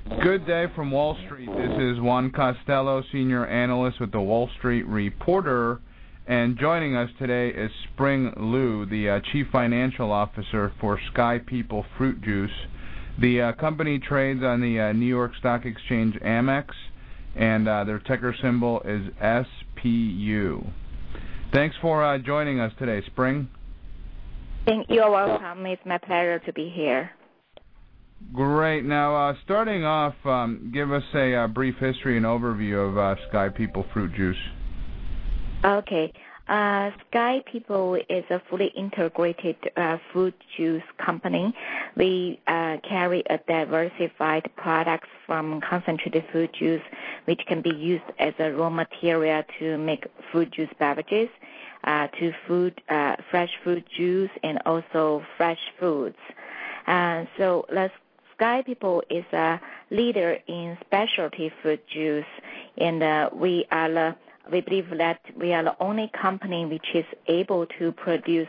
Good day from Wall Street. This is Juan Costello, Senior Analyst with the Wall Street Reporter. And joining us today is Spring Liu, the Chief Financial Officer for Sky People Fruit Juice. The company trades on the New York Stock Exchange Amex, and their ticker symbol is SPU. Thanks for joining us today, Spring. You're welcome. It's my pleasure to be here. Great. Now, starting off, give us a brief history and overview of Sky People Fruit Juice. Okay. Sky People is a fully integrated fruit juice company. We carry a diversified products from concentrated fruit juice, which can be used as a raw material to make fruit juice beverages, to fresh fruit juice, and also fresh foods. So Sky People is a leader in specialty fruit juice, and we believe that we are the only company which is able to produce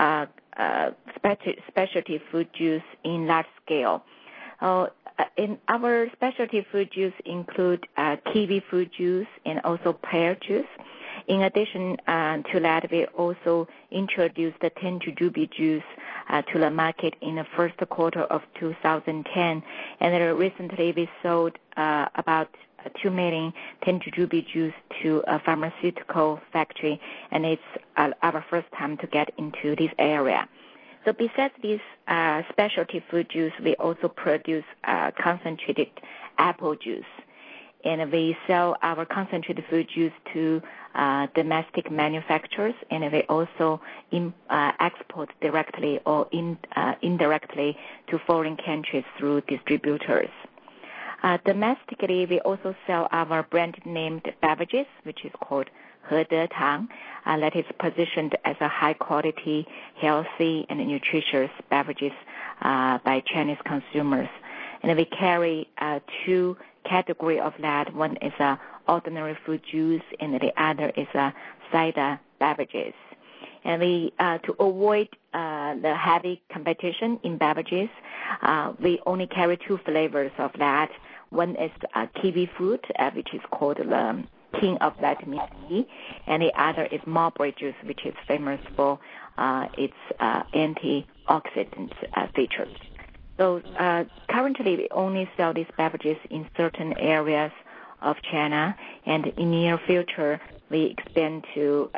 specialty fruit juice in large scale. In our specialty fruit juice include kiwi fruit juice and also pear juice. In addition to that, we also introduced the 10 jujube juice to the market in the first quarter of 2010. And then recently we sold about 2 million 10 jujube juice to a pharmaceutical factory, and it's our first time to get into this area. So besides this specialty fruit juice, we also produce concentrated apple juice. And we sell our concentrated fruit juice to domestic manufacturers, and we also export directly or indirectly to foreign countries through distributors. Domestically, we also sell our brand-named beverages, which is called He De Tang, that is positioned as a high-quality, healthy, and nutritious beverages by Chinese consumers. And we carry two categories of that. One is ordinary fruit juice, and the other is cider beverages. And we, to avoid the heavy competition in beverages, we only carry 2 flavors of that. One is kiwi fruit, which is called the king of vitamin C, and the other is mulberry juice, which is famous for its antioxidant features. So currently we only sell these beverages in certain areas of China, and in the near future we plan to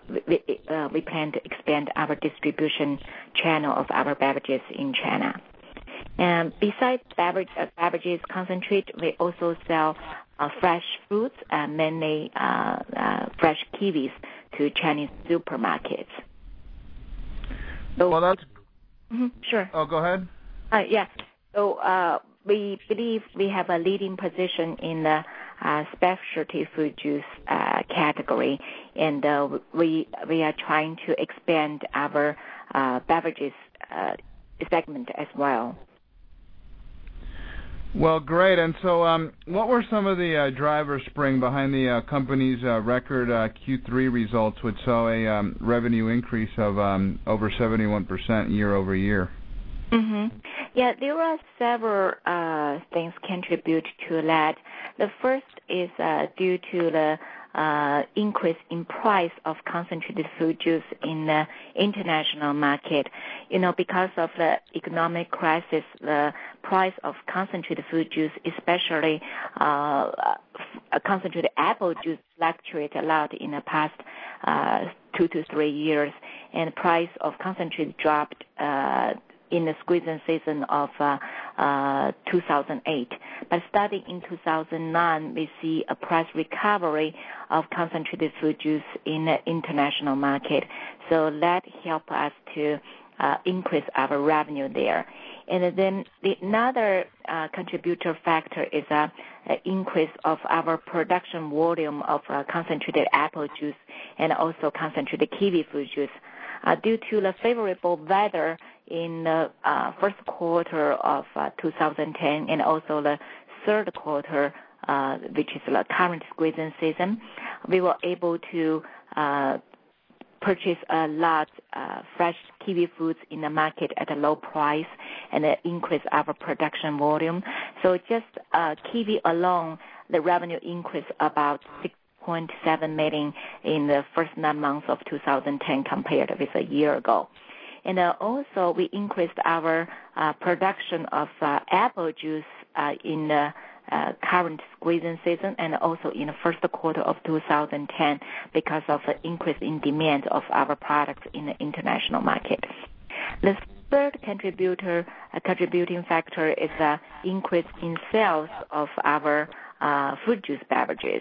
expand our distribution channel of our beverages in China. And besides beverages concentrate, we also sell fresh fruits, mainly fresh kiwis, to Chinese supermarkets. So, well, that's... Sure. Oh, go ahead. Yeah. So we believe we have a leading position in the specialty fruit juice category, and we are trying to expand our beverages segment as well. Well, great. And so what were some of the drivers, Spring, behind the company's record Q3 results, which saw a revenue increase of over 71% year over year? Mm-hmm. Yeah, there are several things contribute to that. The first is due to the increase in price of concentrated fruit juice in the international market. You know, because of the economic crisis, the price of concentrated fruit juice, especially concentrated apple juice, fluctuate a lot in the past 2 to 3 years, and the price of concentrate dropped in the squeezing season of 2008. But starting in 2009, we see a price recovery of concentrated fruit juice in the international market. So that helped us to increase our revenue there. And then another contributor factor is an increase of our production volume of concentrated apple juice and also concentrated kiwi fruit juice. Due to the favorable weather in the first quarter of 2010 and also the third quarter, which is the current squeezing season, we were able to purchase a lot fresh kiwi fruits in the market at a low price and increase our production volume. So just kiwi alone, the revenue increased about 6.7 million in the first 9 months of 2010 compared with a year ago. And also we increased our production of apple juice in the current squeezing season and also in the first quarter of 2010 because of the increase in demand of our products in the international market. The third contributing factor is the increase in sales of our fruit juice beverages.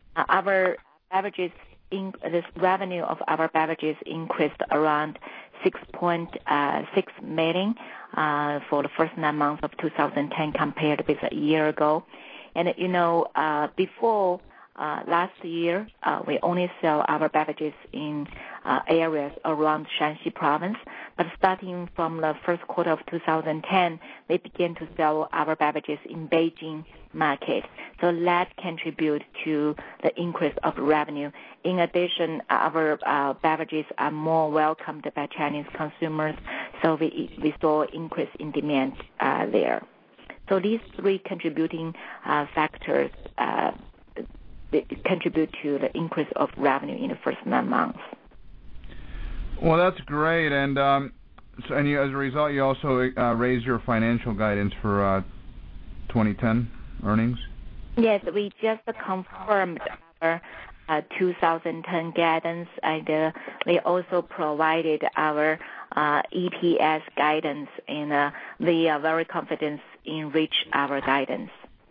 This revenue of our beverages increased around 6.6 million for the first 9 months of 2010 compared with a year ago. And before last year, we only sell our beverages in areas around Shanxi province. But starting from the first quarter of 2010, we began to sell our beverages in Beijing market. So that contribute to the increase of revenue. In addition, our beverages are more welcomed by Chinese consumers, so we saw increase in demand there. So these three contributing factors contribute to the increase of revenue in the first 9 months. Well, that's great, and as a result, you also raised your financial guidance for 2010 earnings? Yes, we just confirmed our 2010 guidance, and we also provided our EPS guidance, and we are very confident in reach our guidance.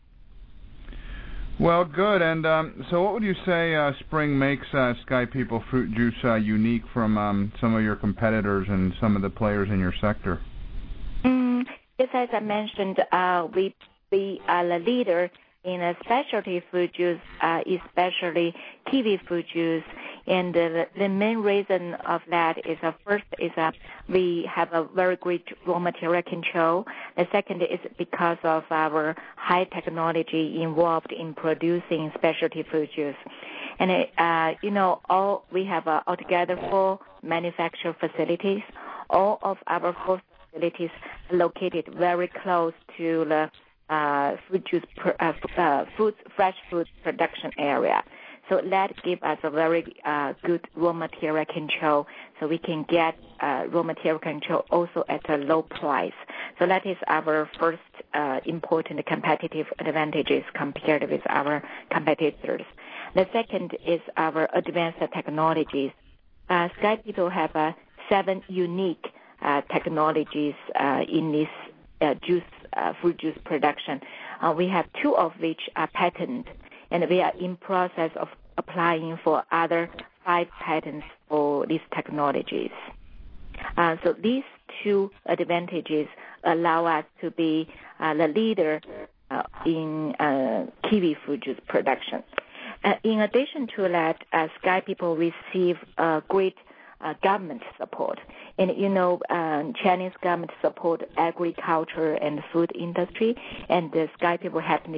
Well, good. And so what would you say Spring makes Sky People fruit juice unique from some of your competitors and some of the players in your sector? Yes, as I mentioned, we are the leader in a specialty fruit juice, especially kiwi fruit juice. And the main reason of that is first is we have a very great raw material control. The second is because of our high technology involved in producing specialty fruit juice. And we have altogether 4 manufacturing facilities. All of our 4 facilities are located very close to the fruit juice, fresh fruit production area. So that gives us a very good raw material control, so we can get raw material control also at a low price. So that is our first important competitive advantages compared with our competitors. The second is our advanced technologies. Sky People have 7 unique technologies in this fruit juice production. We have 2 of which are patented, and we are in process of applying for other 5 patents for these technologies. So these 2 advantages allow us to be the leader in kiwi fruit juice production. In addition to that, Sky People receive great government support. And Chinese government support agriculture and food industry, and the Sky People happen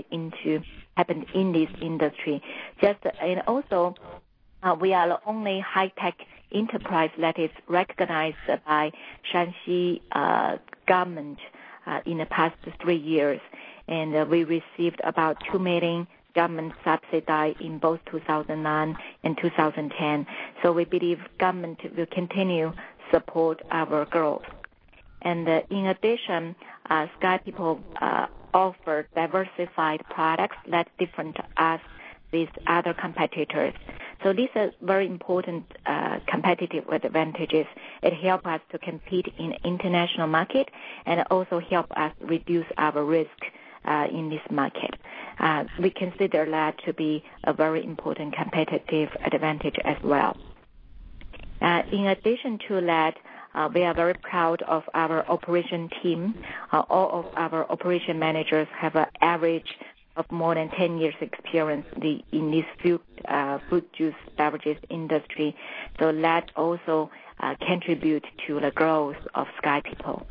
in this industry. And also, we are the only high-tech enterprise that is recognized by Shanxi government in the past 3 years, and we received about 2 million government subsidy in both 2009 and 2010. So we believe government will continue support our growth. And in addition, Sky People offer diversified products that different us with other competitors. So these are very important competitive advantages. It helps us to compete in international market and also help us reduce our risk in this market. We consider that to be a very important competitive advantage as well. In addition to that, we are very proud of our operation team. All of our operation managers have an average of more than 10 years experience in this fruit juice beverages industry. So that also contribute to the growth of Sky People.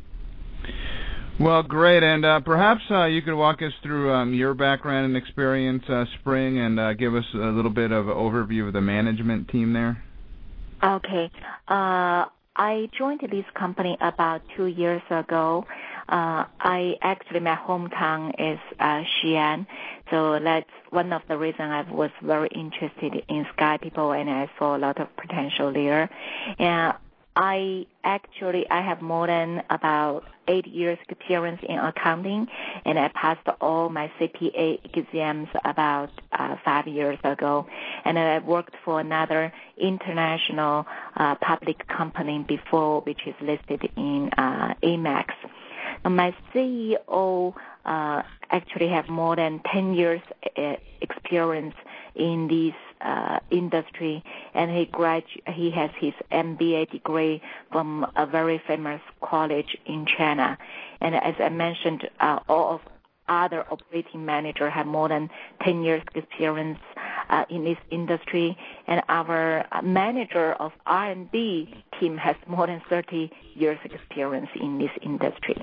Well, great. And perhaps you could walk us through your background and experience, Spring, and give us a little bit of an overview of the management team there. Okay. I joined this company about 2 years ago. My hometown is Xi'an, so that's one of the reasons I was very interested in Sky People, and I saw a lot of potential there. And I have more than about 8 years experience in accounting, and I passed all my CPA exams about 5 years ago. And I worked for another international public company before, which is listed in Amex. My CEO actually have more than 10 years experience in this industry, and he has his MBA degree from a very famous college in China. And as I mentioned, all of other operating managers have more than 10 years experience in this industry, and our manager of R&D team has more than 30 years experience in this industry.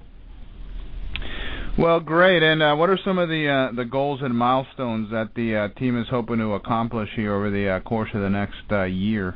Well, great. And what are some of the goals and milestones that the team is hoping to accomplish here over the course of the next year?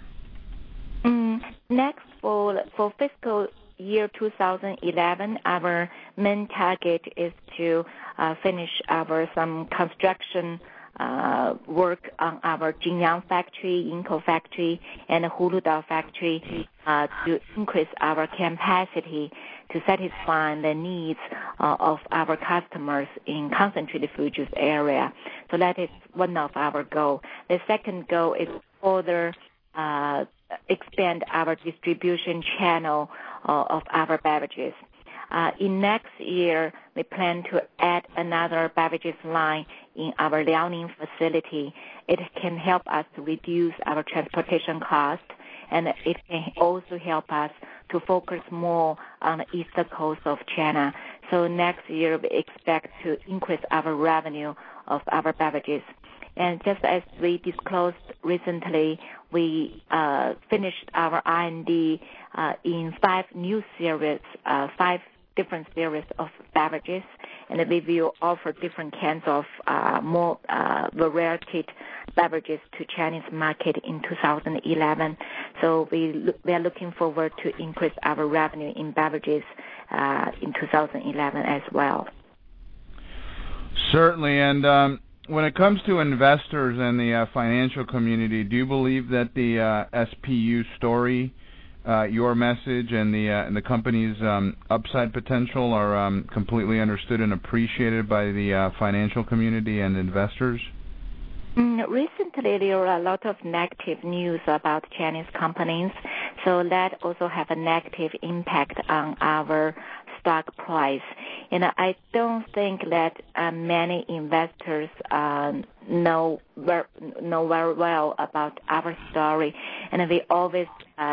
Next, for fiscal year 2011, our main target is to finish some construction work on our Jingyang factory, Yingkou factory, and Huludao factory to increase our capacity to satisfy the needs of our customers in concentrated food juice area. So that is one of our goals. The second goal is further expand our distribution channel of our beverages. In next year, we plan to add another beverages line in our Liaoning facility. It can help us to reduce our transportation cost, and it can also help us to focus more on the east coast of China. So next year, we expect to increase our revenue of our beverages. And just as we disclosed recently, we finished our R&D in 5 new series, 5 different series of beverages, and we will offer different kinds of more varied beverages to Chinese market in 2011. So we are looking forward to increase our revenue in beverages in 2011 as well. Certainly, and when it comes to investors and the financial community, do you believe that the SPU story, your message, and the company's upside potential are completely understood and appreciated by the financial community and investors? Recently, there are a lot of negative news about Chinese companies, so that also have a negative impact on our stock price. And I don't think that many investors know very well about our story, and we always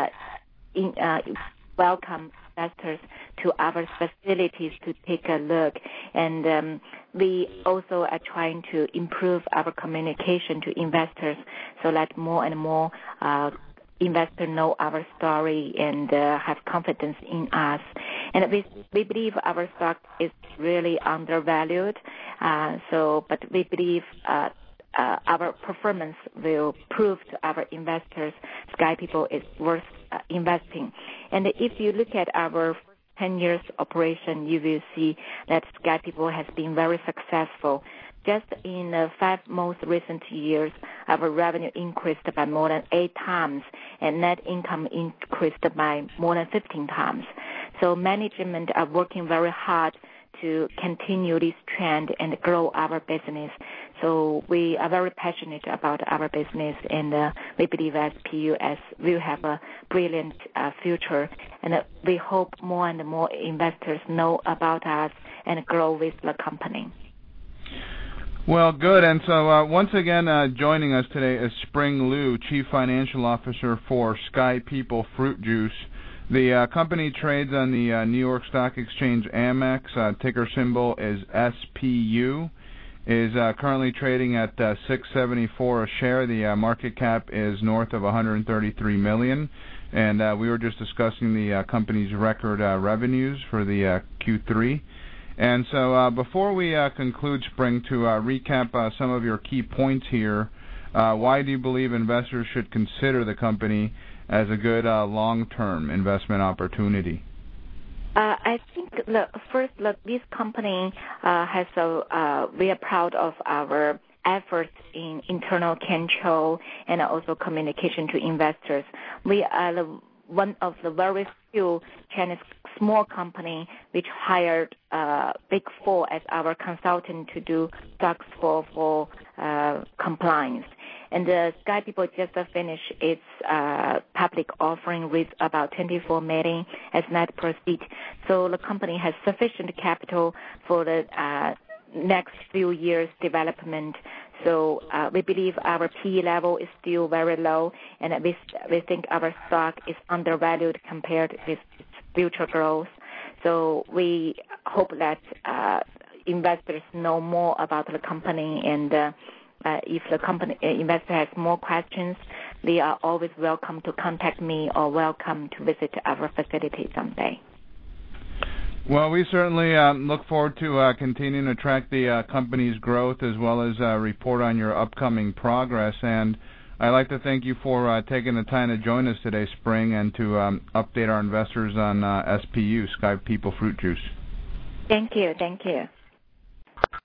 welcome investors to our facilities to take a look. And we also are trying to improve our communication to investors so that more and more investors know our story and have confidence in us. And we believe our stock is really undervalued. But we believe our performance will prove to our investors Sky People is worth investing. And if you look at our 10 years operation, you will see that Sky People has been very successful. Just in the 5 most recent years, our revenue increased by more than 8 times, and net income increased by more than 15 times. So management are working very hard to continue this trend and grow our business. So we are very passionate about our business, and we believe SPU will have a brilliant future. And we hope more and more investors know about us and grow with the company. Well, good. And so once again, joining us today is Spring Lu, Chief Financial Officer for Sky People Fruit Juice. The company trades on the New York Stock Exchange Amex. Ticker symbol is SPU. Is currently trading at $6.74 a share. The market cap is north of $133 million. And we were just discussing the company's record revenues for the Q3. And so before we conclude, Spring, to recap some of your key points here, why do you believe investors should consider the company as a good long-term investment opportunity? I think, this company we are proud of our efforts in internal control and also communication to investors. We are one of the very few Chinese small company which hired Big Four as our consultant to do SOX 4 compliance. And Sky People just finished its public offering with about $24 million as net proceeds. So the company has sufficient capital for the next few years' development. So we believe our PE level is still very low, and we think our stock is undervalued compared with its future growth. So we hope that investors know more about the company, and if the investor has more questions, they are always welcome to contact me or welcome to visit our facility someday. Well, we certainly look forward to continuing to track the company's growth as well as report on your upcoming progress. And I'd like to thank you for taking the time to join us today, Spring, and to update our investors on SPU, Sky People Fruit Juice. Thank you.